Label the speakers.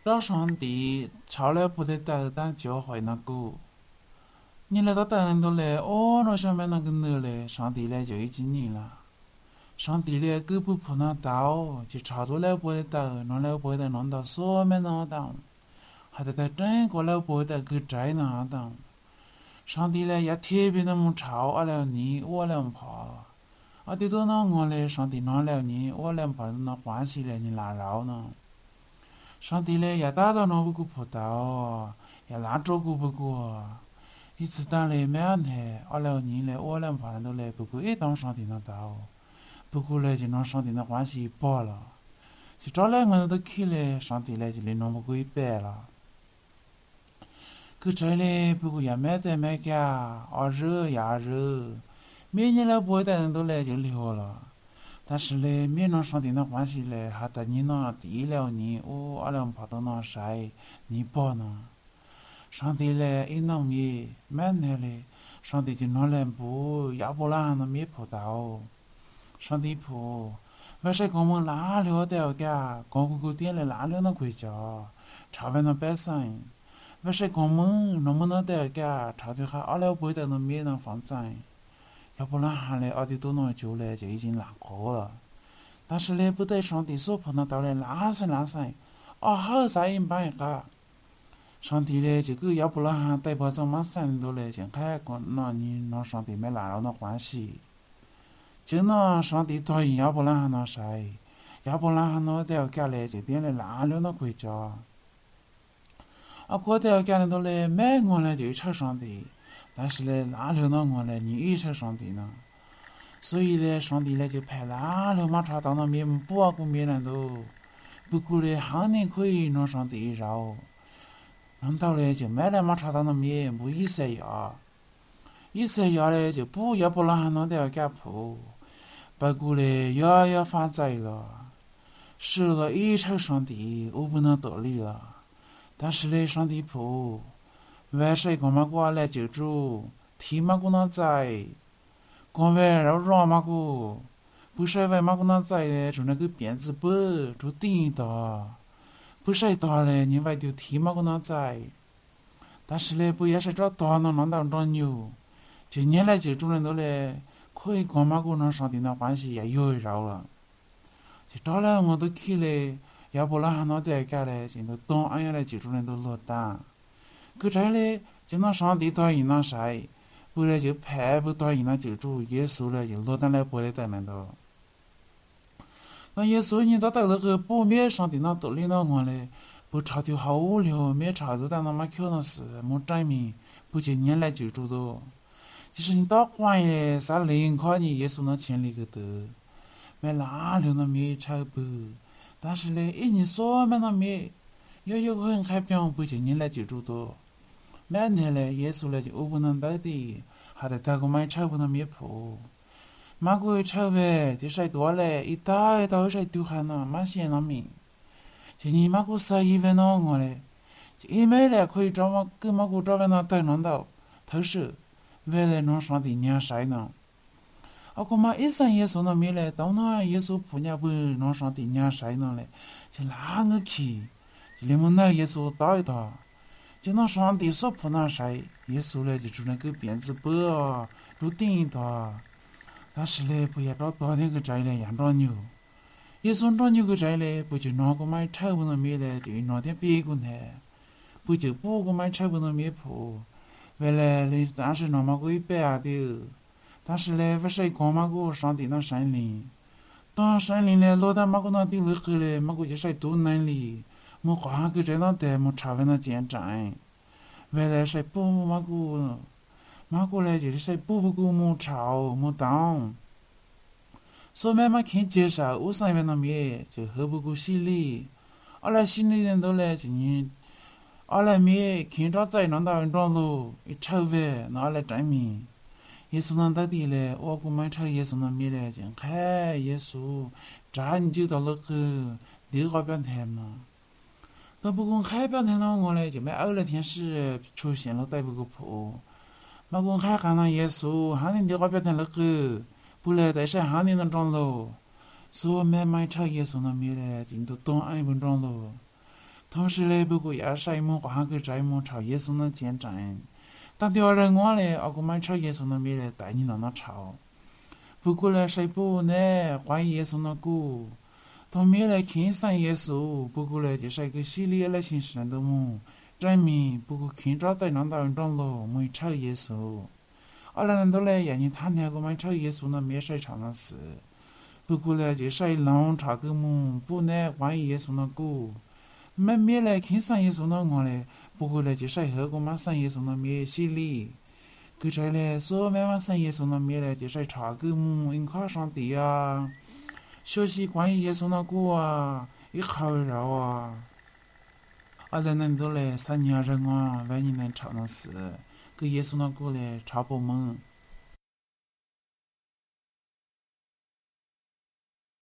Speaker 1: 找上帝超了不得到当教会那个，你来到大人都来，那上面那个呢嘞，上帝嘞就已经你了。上帝嘞狗不碰那刀，就超多了不得到，那了不得弄到所面那当，还得在整个了不得给摘那当。上帝嘞也特别那么超了你，我能怕。的都那我嘞，上帝拿了你，我能怕那关系嘞，你拿绕呢。上帝嘞也打到那不个葡萄，也拉着个不个，一次打嘞没安排，了你嘞，我能怕都嘞，不过也当上帝那刀，不过嘞就拿上帝那关系拔了，就找两个人都去嘞，上帝嘞就连那么个一掰了。可这嘞不过也没得没假，热呀热，每年了不会的人都来就留了。但是嘞，面上上帝那关系嘞，还得你那地了你，阿两怕到那晒，你把呢？上帝嘞一弄灭，满天嘞，上帝就拿来布，要不然那灭葡萄。上帝铺，为啥我们拉了的个，光个点嘞拉了那国家，朝外那百姓，为啥我们那么那的个，朝着还阿了不得那灭那房产？要不然还嘞，的多那久嘞就已经烂过了。但是嘞，不得上帝所碰到嘞烂噻，好在一般一个。上帝嘞就个要不然还带把这么三多嘞，就开个那你那上帝没烂了那关系。就那上帝答应，要不然还那谁，要不然还那点干嘞就点嘞烂了那国家。过点干嘞都嘞没我嘞就吵上帝。但是嘞，烂了那我嘞，你也吵上帝呢。所以嘞，上帝嘞就派烂了马查到那面不个面人都，不过嘞，汉人可以拿上帝绕，难道嘞就买了马查到那面不以色亚，以色亚嘞就不要不然还弄点干铺，不过嘞也反贼了，死了一吵上帝，我不能得理了。但是嘞，上帝铺。为啥干嘛过来救助？提嘛过那在，干为绕绕嘛过，不是为嘛过那在嘞，就那个辫子布，就顶的，不是大嘞，你为就提嘛过那在，但是嘞，不也是找大那弄到长牛，就年来救助人都嘞，可以干嘛过那上帝那关系也有绕了，就找了我都去嘞，要不然还那点干嘞，就都当俺要来救助人都落单。可这嘞，就那上帝答应那谁，不然就派不答应那救主耶稣了，就落单来不来的难道？那耶稣你到那个不灭上帝那道理那我嘞，不查就好无聊，没查就在那么看那事，没证明，不就年来救主的？就是你到关嘞，啥灵卡你耶稣那钱里个得，没哪了那没查不，但是嘞，一年说没那没，要有个人开表不就年来救主的？每天嘞，耶稣嘞就不能到的，还得带个买菜不能灭破。买个菜呗，就晒多嘞，一打一打晒丢汗了，蛮咸那米。就你买个11元那我嘞，就一买嘞可以找嘛，给买个找完那带弄到，偷手，为了弄上帝娘晒呢。个嘛一生耶稣那米嘞，到那耶稣婆娘不弄上帝娘晒呢嘞，就哪个去，就连么那耶稣打一打。就那上帝所碰那谁，耶稣嘞就只能给辫子包啊，就顶一打。但是嘞，不也找大点个债嘞，养着牛。耶稣找牛个债嘞，不就拿个买菜不能灭嘞，就拿点别个呢，不就不个买菜不能灭破。为了嘞，暂时拿么个一百啊的，但是嘞，不是讲么个上帝那神灵，当神灵嘞，老大么个那地位后嘞，么个就是多能力。我花个这那的，我查问那见证，为了是补嘛个嘞就是说补不过没抄没当，所以嘛看介绍，我上面那面就喝不过洗礼，来洗礼人都来今年，来面看着在弄到人着路，一抄呗，拿来证明，耶稣那到底嘞，我不买抄耶稣那面嘞，就看耶稣，这你就到那个第二边台嘛。都不公开表态那我嘞，就没偶了天使出现了逮不个破，没公开看那耶稣，喊你这个表态那个，不来但是喊你那张喽，所以买炒耶稣那面嘞，进都当安分张喽， 同时嘞，不过也是么换个这么朝耶稣那见证，但第二人我嘞，我个买朝耶稣那边嘞带你那朝，不过嘞谁不呢？换耶稣那个，同面嘞看上耶稣，不过嘞就是一个系列嘞形式的么，证明不过看着在那当中了，没朝耶稣，阿拉人都嘞让你谈那个买朝耶稣那面谁唱的事，不过嘞就是弄查个么，不呢换耶稣那个。面来看上耶稣那我嘞，不过嘞就是后个嘛上耶稣那面洗礼，个这嘞说慢慢上耶稣那面嘞就是查个么应考上帝啊，学习关于耶稣那个啊，一考绕啊，阿拉能都嘞3年人啊，万年能查那事，个耶稣那个嘞查不蒙。